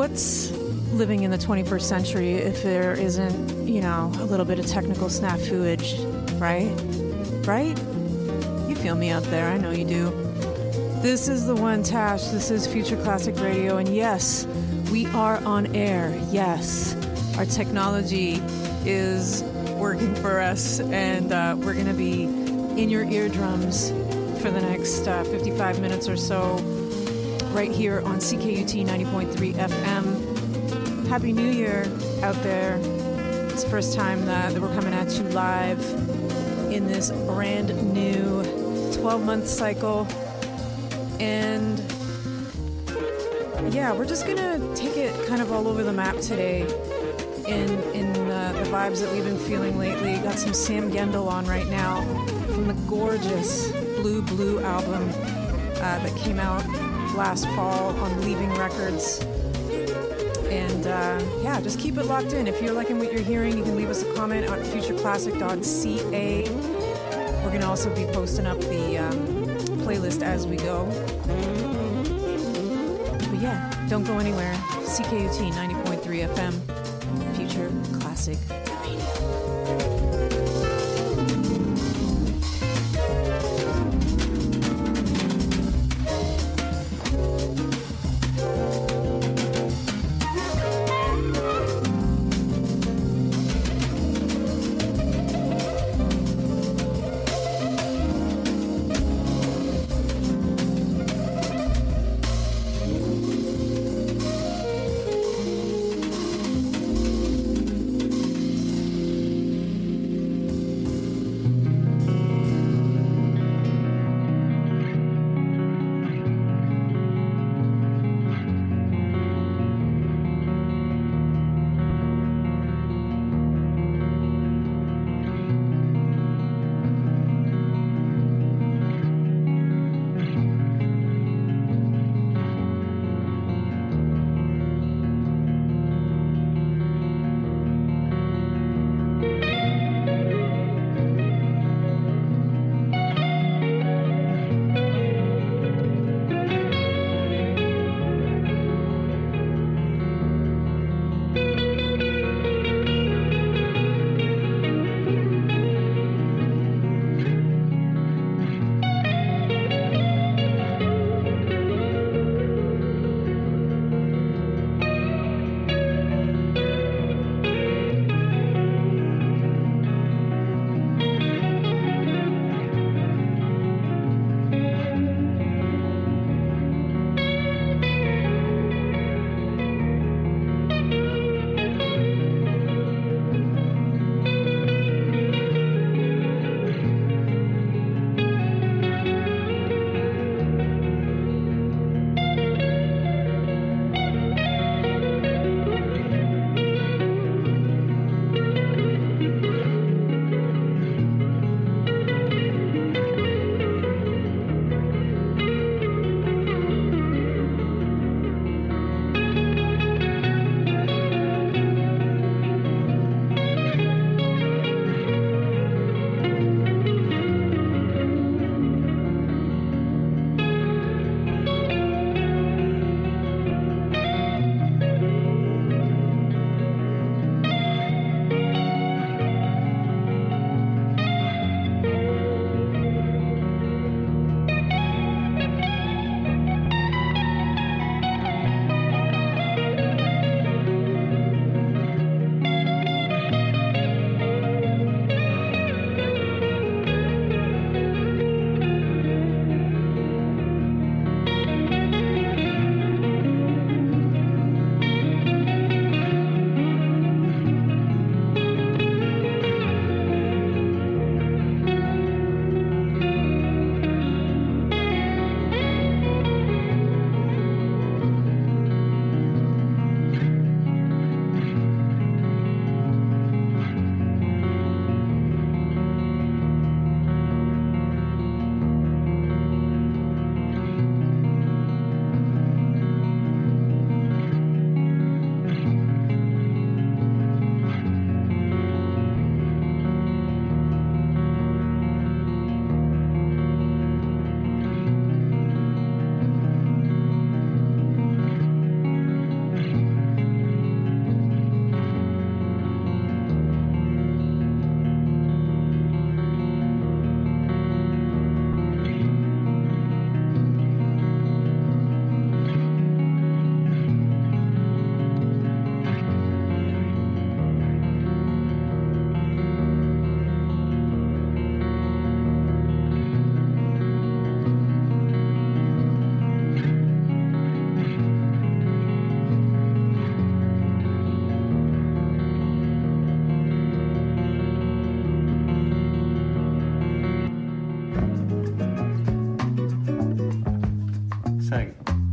what's living in the 21st century if there isn't, a little bit of technical snafuage, right? Right? You feel me out there. I know you do. This is the one, Tash. This is Future Classic Radio. And yes, we are on air. Yes, our technology is working for us. And we're going to be in your eardrums for the next 55 minutes or so right here on CKUT 90.3 FM. Happy New Year out there. It's the first time that we're coming at you live in this brand new 12-month cycle. And yeah, we're just gonna take it kind of all over the map today in the vibes that we've been feeling lately. Got some Sam Gendel on right now from the gorgeous Blue album that came out last fall on Leaving Records. And yeah, just keep it locked in. If you're liking what you're hearing, you can leave us a comment on futureclassic.ca. We're going to also be posting up the playlist as we go. But yeah, don't go anywhere. CKUT 90.3 FM, Future Classic Radio. Segue.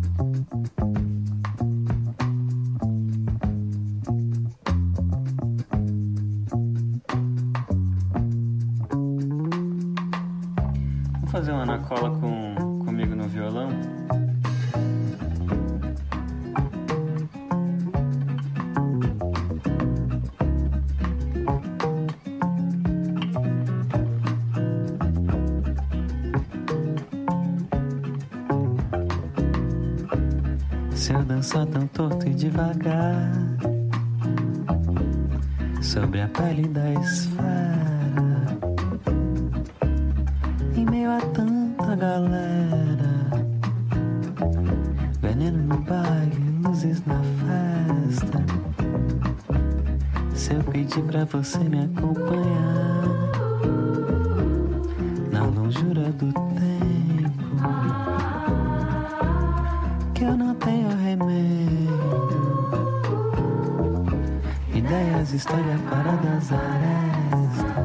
Vamos fazer uma Ana Cola comigo no violão? Se eu dançar tão torto e devagar sobre a pele da esfera, em meio a tanta galera, veneno no baile, luzes na festa. Se eu pedir pra você me acompanhar na longura do tempo, que eu não tenho remédio, ideias, história, paradas, arestas.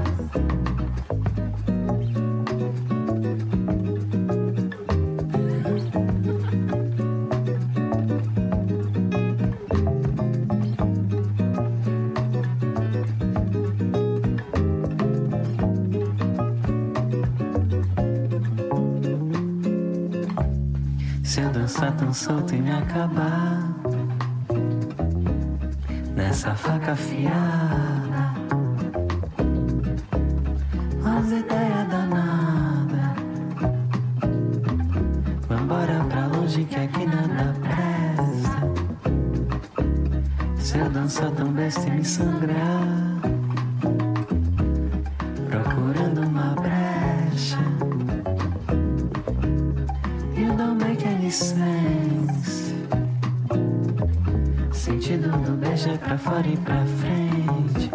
Se eu dançar tão solto e me acabar nessa faca afiada, as ideias danadas, vambora pra longe que aqui nada presta. Se eu dançar tão besta e me sangrar, procurando uma brecha, you don't make any sense. Sentido do beijo é pra fora e pra frente.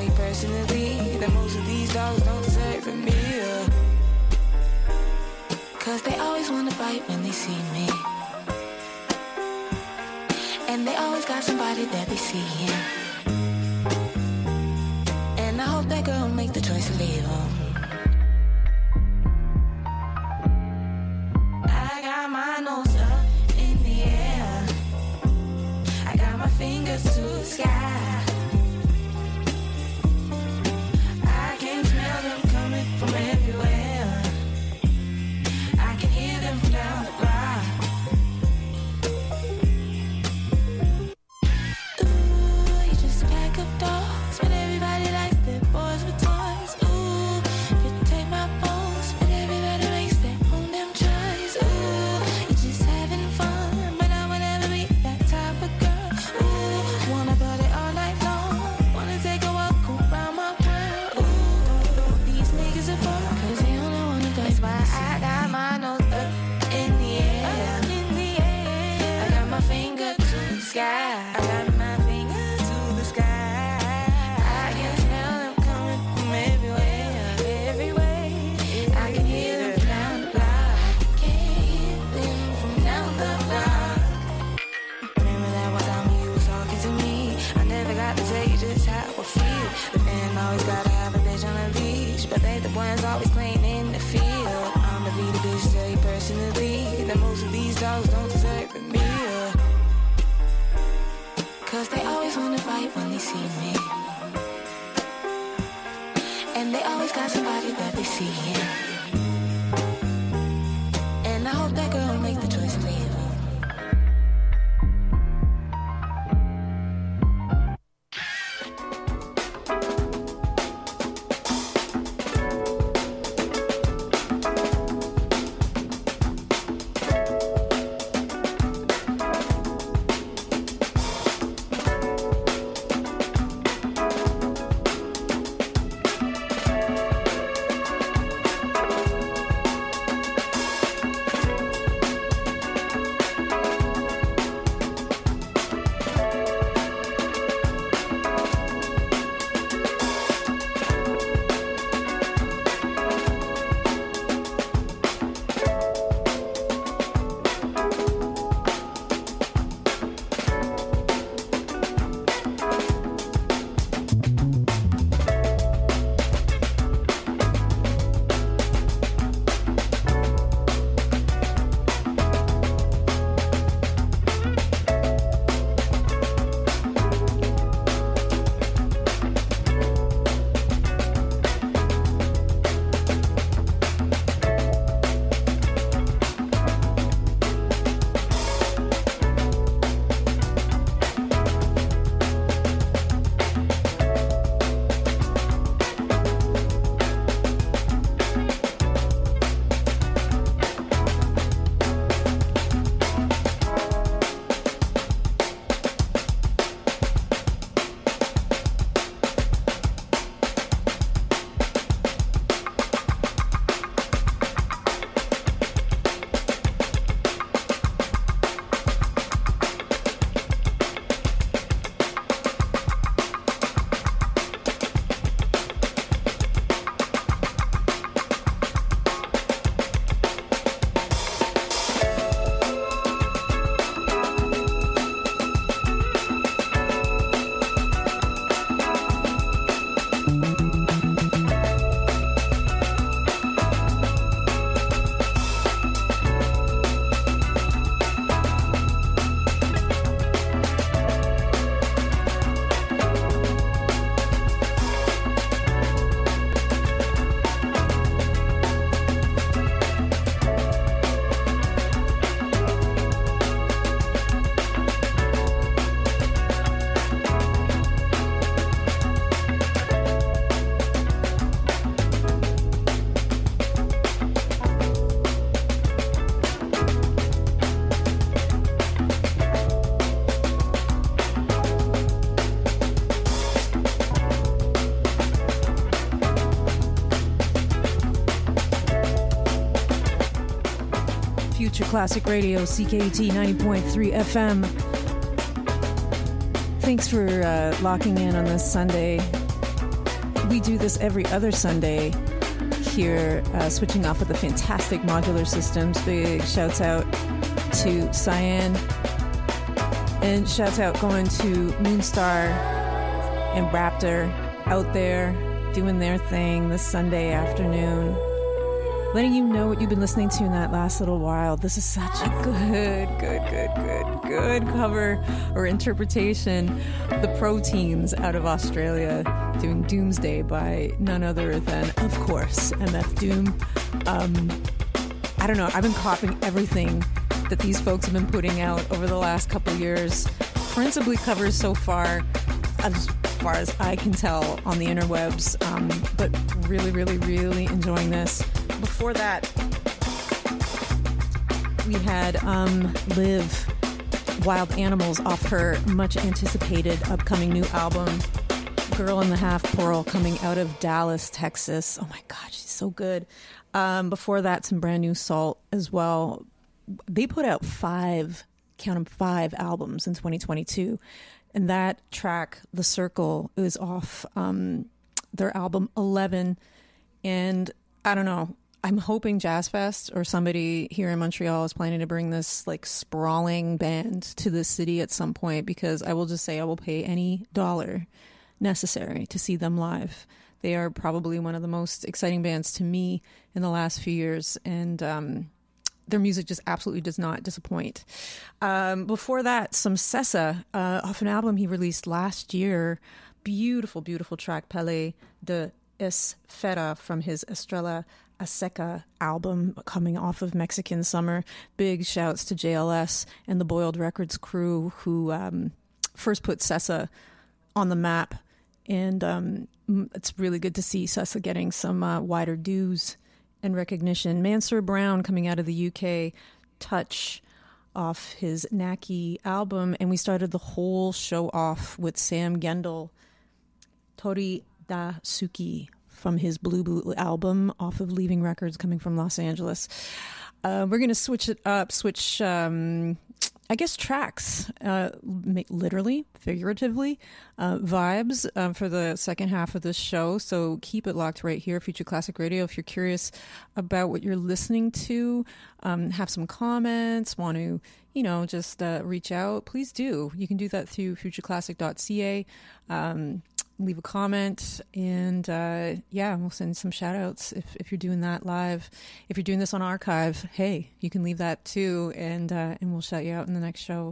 say personally that most of these dogs don't deserve a meal. Cause they always wanna bite when they see me. And they always got somebody that they see in. And I hope that girl make the choice to leave him. I got my nose up in the air. I got my fingers to the sky. I can smell them coming from everywhere. I can hear them from down the block. Ooh, you just pack up dogs, but everybody likes their boys with toys. Ooh, you take my bones, but everybody makes their own damn choice. Ooh, you're just having fun, but I would never be that type of girl. Ooh, wanna party all night long, wanna take a walk around my world. Ooh, these niggas are fun, cause they only wanna go. That's why I got my nose up in the air. I got my finger to the sky. I got my finger to the sky. I can smell them coming from everywhere, everywhere. I can hear them from down the block. Can hear them from down the block. Remember that one time you was talking to me? I never got to tell you just how I feel. The man always gotta have a bitch on a leash, but they the ones always playing in the field. I'ma be the bitch to tell you personally that most of these dogs don't deserve a meal. Cause they always wanna bite when they see me. And they always got somebody that they see in. And I hope that girl make the choice to leave him. Future Classic Radio, CKUT 90.3 FM. Thanks for locking in on this Sunday. We do this every other Sunday here, switching off with the fantastic modular systems. Big shouts out to Cyan, and shouts out going to Moonstar and Raptor out there doing their thing this Sunday afternoon, letting you know what you've been listening to in that last little while. This is such a good cover or interpretation. The Proteins out of Australia doing Doomsday by none other than, of course, MF Doom. I don't know, I've been copying everything that these folks have been putting out over the last couple years, principally covers so far as I can tell on the interwebs, but really enjoying this. Before that, we had Liv, Wild Animals, off her much anticipated upcoming new album, Girl in the Half Pearl, coming out of Dallas, Texas. Oh my God, she's so good. Before that, some brand new Salt as well. They put out 5 albums in 2022. And that track, The Circle, is off their album 11. And I don't know, I'm hoping Jazz Fest or somebody here in Montreal is planning to bring this like sprawling band to the city at some point, because I will just say I will pay any dollar necessary to see them live. They are probably one of the most exciting bands to me in the last few years, and their music just absolutely does not disappoint. Before that, some Sessa off an album he released last year. Beautiful track, Palais de Esfera, from his Estrella Aseca album coming off of Mexican Summer. Big shouts to JLS and the Boiled Records crew who first put Sessa on the map. And it's really good to see Sessa getting some wider dues and recognition. Mansur Brown coming out of the UK, Touch, off his Naki album. And we started the whole show off with Sam Gendel, Tori Da Suki, from his Blue Blue album off of Leaving Records, coming from Los Angeles. We're going to switch it up, I guess tracks, literally, figuratively, vibes for the second half of this show. So keep it locked right here, Future Classic Radio. If you're curious about what you're listening to, have some comments, want to, just reach out, please do. You can do that through futureclassic.ca. Leave a comment, and we'll send some shout outs if you're doing that live. If you're doing this on archive, hey, you can leave that too, and we'll shout you out in the next show.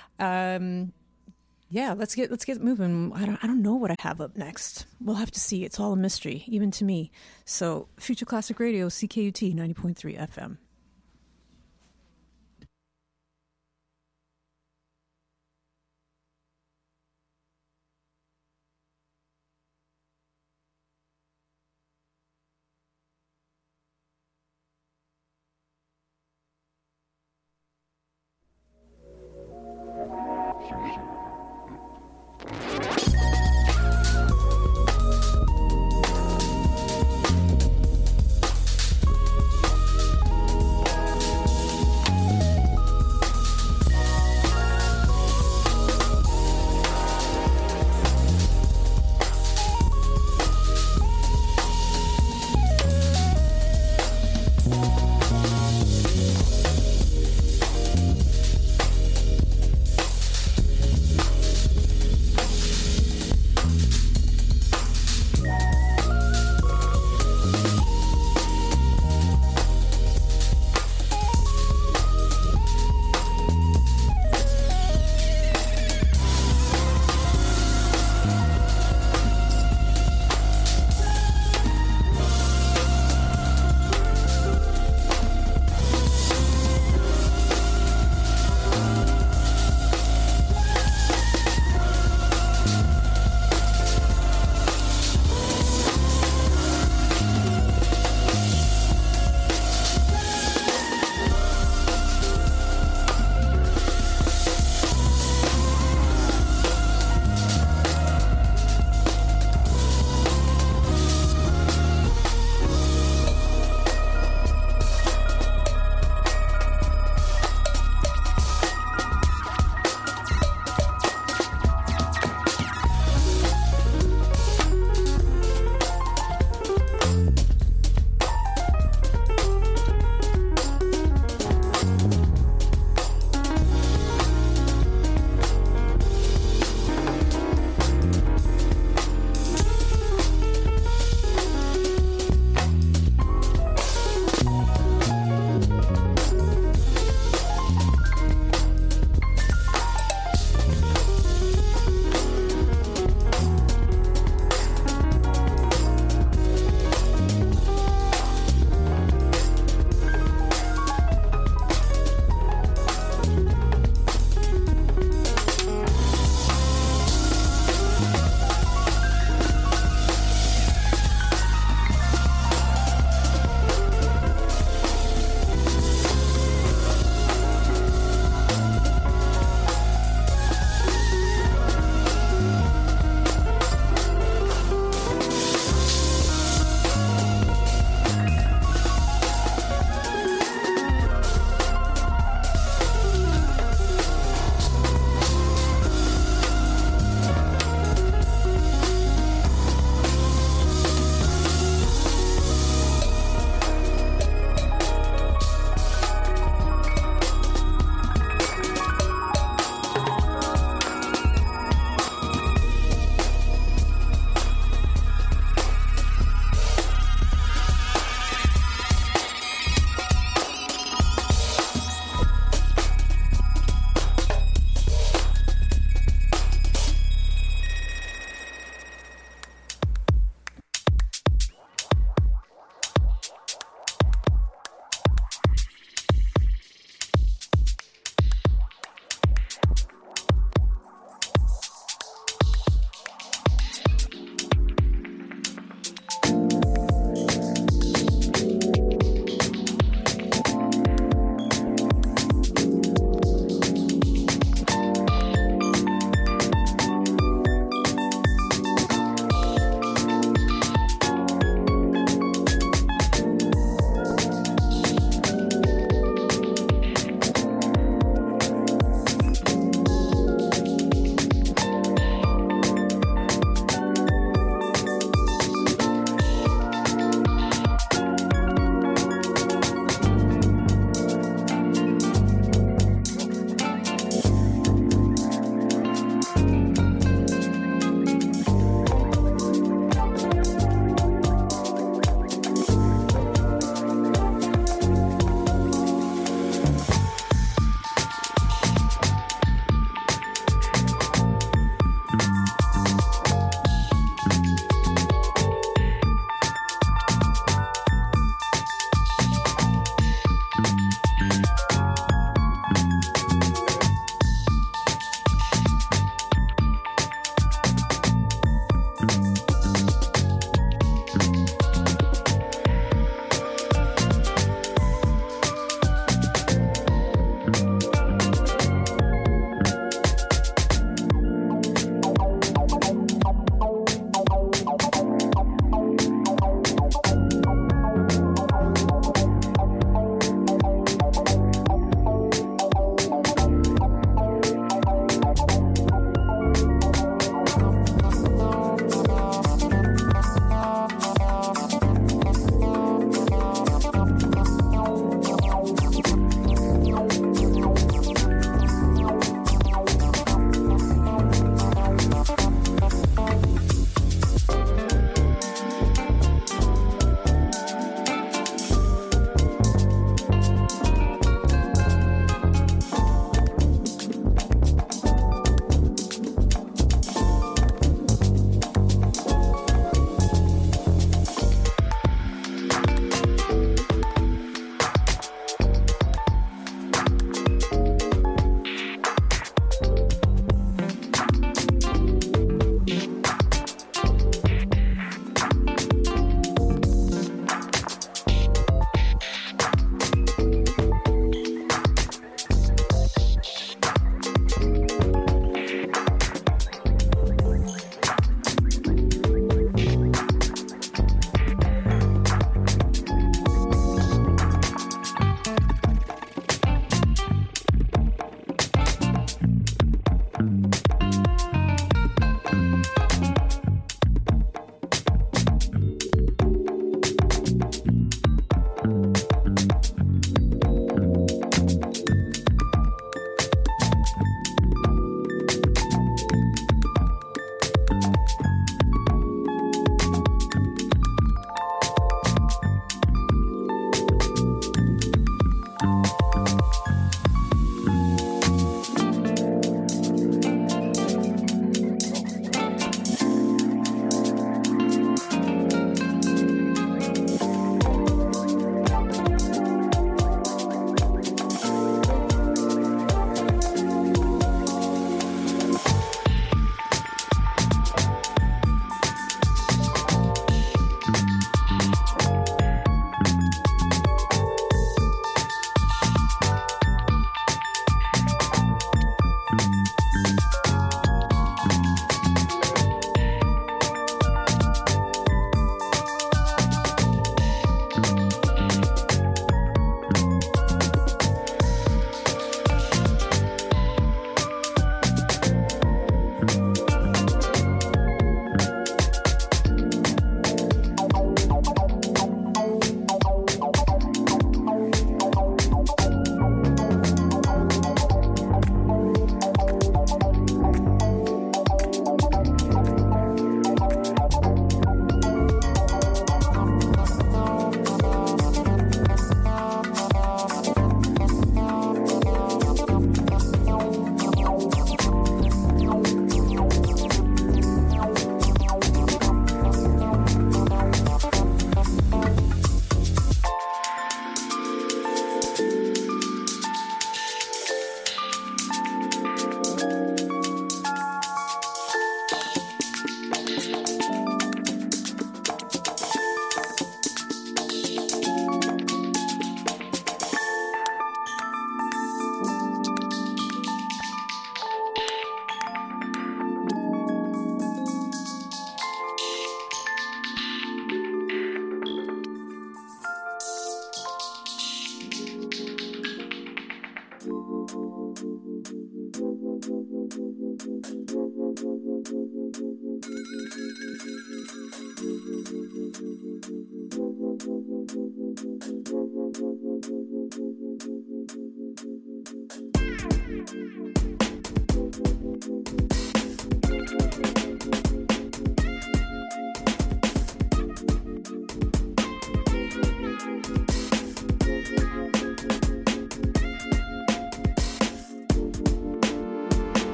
Let's get moving. I don't know what I have up next. We'll have to see. It's all a mystery, even to me. So Future Classic Radio, CKUT 90.3 FM.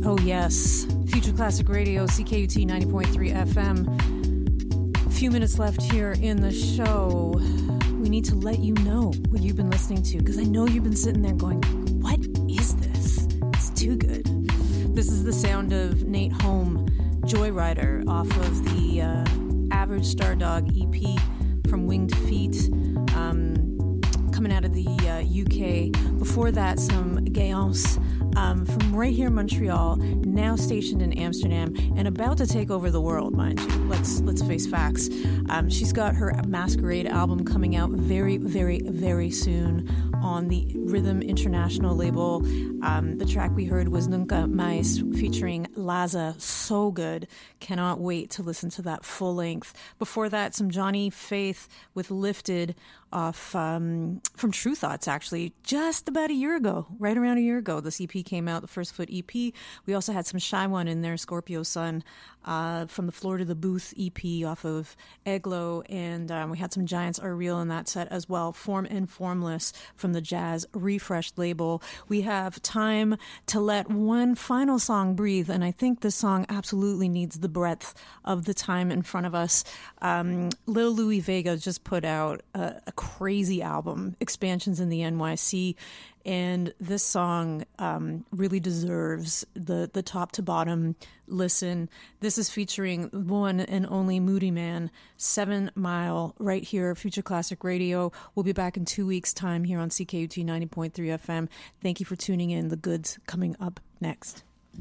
Oh yes, Future Classic Radio, CKUT 90.3 FM. A few minutes left here in the show. We need to let you know what you've been listening to, because I know you've been sitting there going, what is this? It's too good. This is the sound of Nate Home, Joyrider, off of the Average Stardog EP from Winged Feet, coming out of the UK. Before that, some Gayance from right here in Montreal, now stationed in Amsterdam and about to take over the world, mind you. Let's face facts. She's got her Masquerade album coming out very, very, very soon on the Rhythm International label. The track we heard was Nunca Mais featuring Laza. So good. Cannot wait to listen to that full length. Before that, some Johnny Faith with Lifted off from True Thoughts, actually, just about a year ago, right around a year ago. This EP came out, the First Foot EP. We also had some Shy One in there, Scorpio Sun, from the Floor to the Booth EP off of Eglo, and we had some Giants Are Real in that set as well. Form and Formless from the Jazz Refreshed label. We have time to let one final song breathe, and I think this song absolutely needs the breadth of the time in front of us. Lil Louis Vega just put out a crazy album, Expansions in the NYC, and this song really deserves the top to bottom listen. This is featuring one and only Moody Man, 7 Mile, right here, Future Classic Radio. We'll be back in 2 weeks' time here on CKUT 90.3 FM. Thank you for tuning in. The goods coming up next.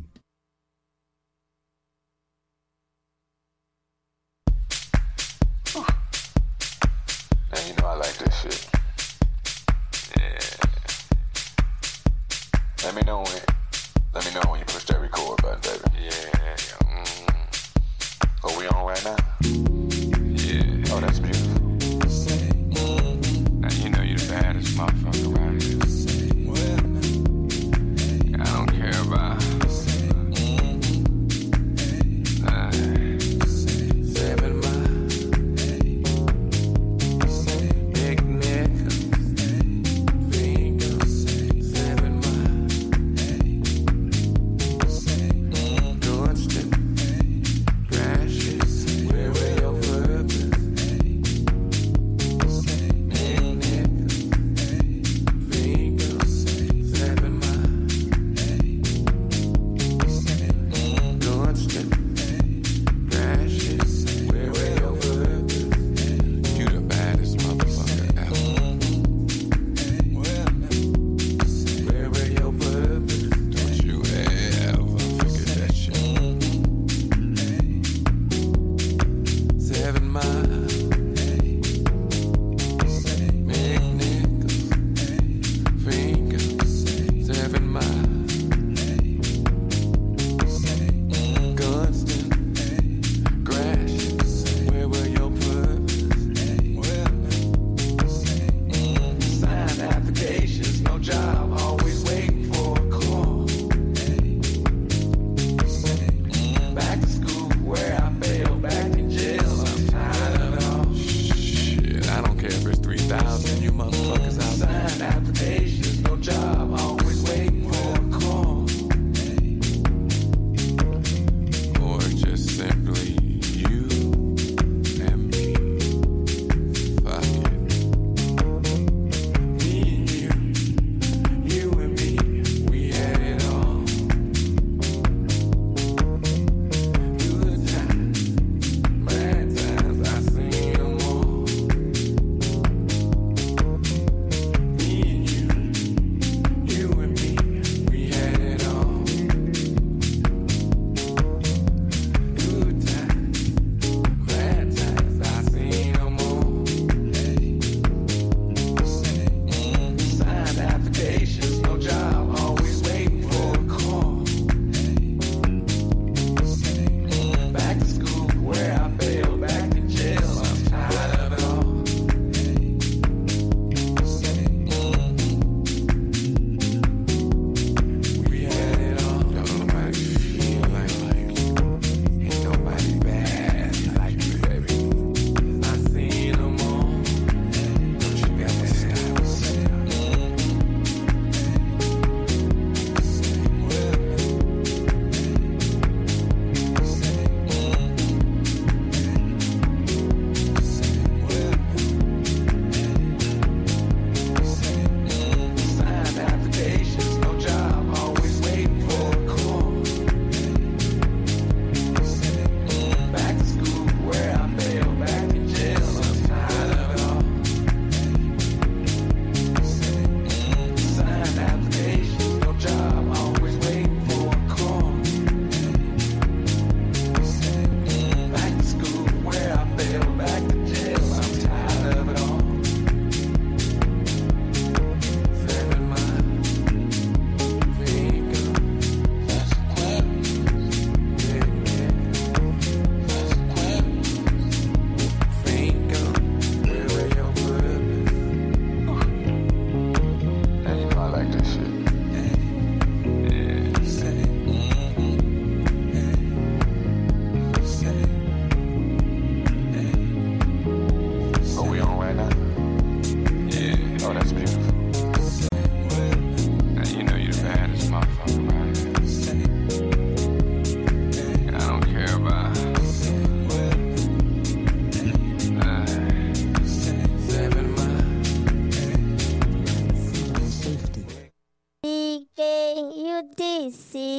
Now you know I like this shit. Yeah. Let me know when you push that record button, baby. Yeah. Oh, we on right now? Yeah. Oh, that's beautiful. Now you know you the baddest motherfucker around here. I don't care about.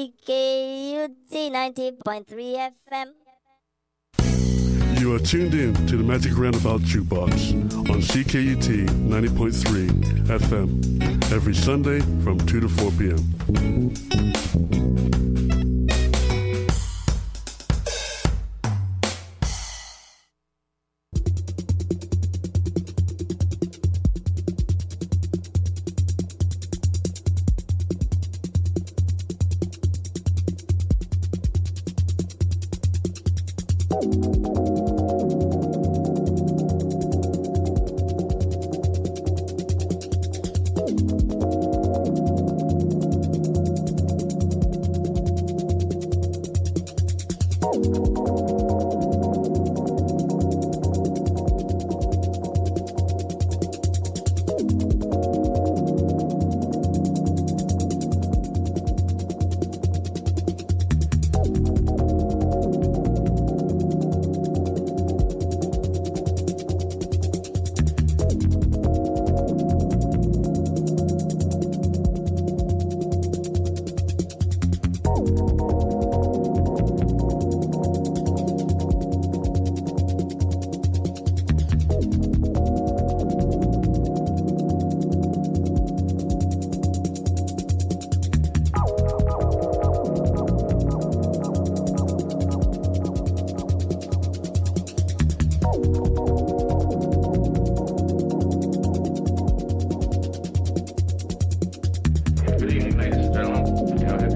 CKUT 90.3 FM. You are tuned in to the Magic Roundabout Jukebox on CKUT 90.3 FM every Sunday from 2 to 4 p.m.